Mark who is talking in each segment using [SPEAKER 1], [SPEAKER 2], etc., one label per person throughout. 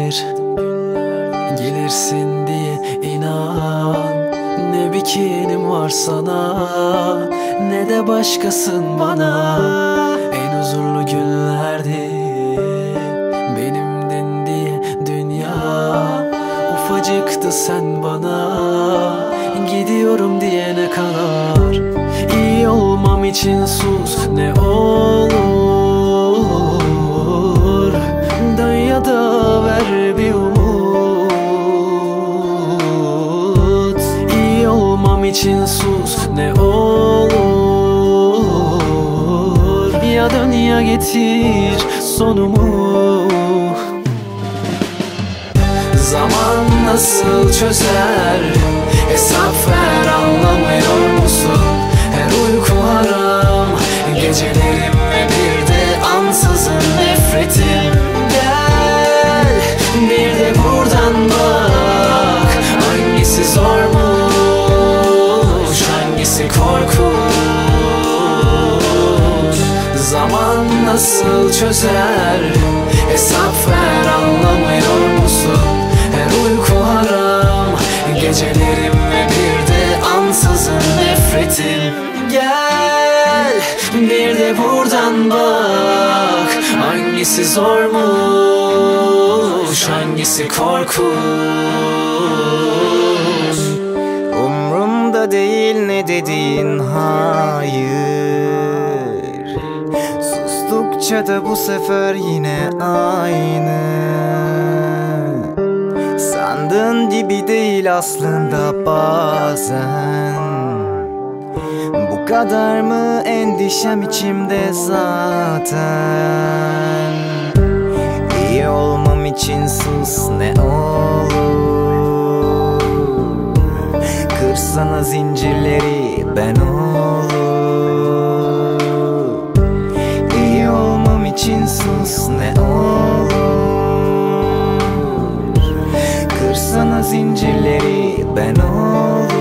[SPEAKER 1] günlerdir gelirsin diye inan. Ne bir kinim var sana, ne de başkasın bana. En huzurlu günlerdi benimdin diye dünya. Ufacıktı sen bana, gidiyorum diyene kadar. İyi olmam için sus ne olur, dön ya da ver bir umut. İyi olmam için sus ne olur, ya dön ya getir sonumu. Zaman nasıl çözer, hesap ver, anlamıyor musun? Her uyku haram, gecelerim ve bir de ansızın nefretim. Gel bir de buradan bak, hangisi zormuş, hangisi korkunç. Zaman nasıl çözer, hesap ver, anlamıyor musun? Her uyku haram, gecelerim ve bir de ansızın nefretim. Gel bir de buradan bak, hangisi zormuş, hangisi korkunç.
[SPEAKER 2] Umrumda değil ne dediğin hayır, sustukça da bu sefer yine aynı. Sandığın gibi değil aslında bazen. Bu kadar mı endişem içimde zaten. İyi olmam için sus ne olur, kırsana zincirleri ben olur. İyi olmam için sus ne olur, kırsana zincirleri ben olur.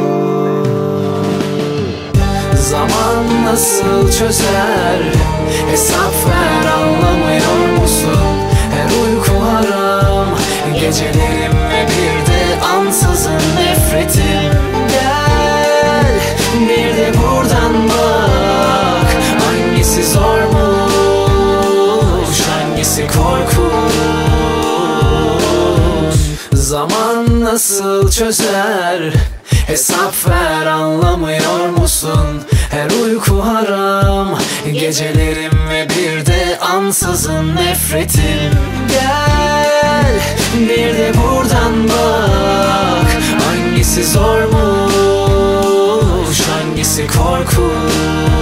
[SPEAKER 1] Zaman nasıl çözer, hesap ver, anlamıyor musun? Her uyku haram, gecelerim ve bir de ansızın nefretim. Gel bir de buradan bak, hangisi zormuş, hangisi korkunç. Zaman nasıl çözer, hesap ver, anlamıyor musun? Her uyku haram, gecelerim ve bir de ansızın nefretim. Gel bir de buradan bak, hangisi zormuş, hangisi korkunç.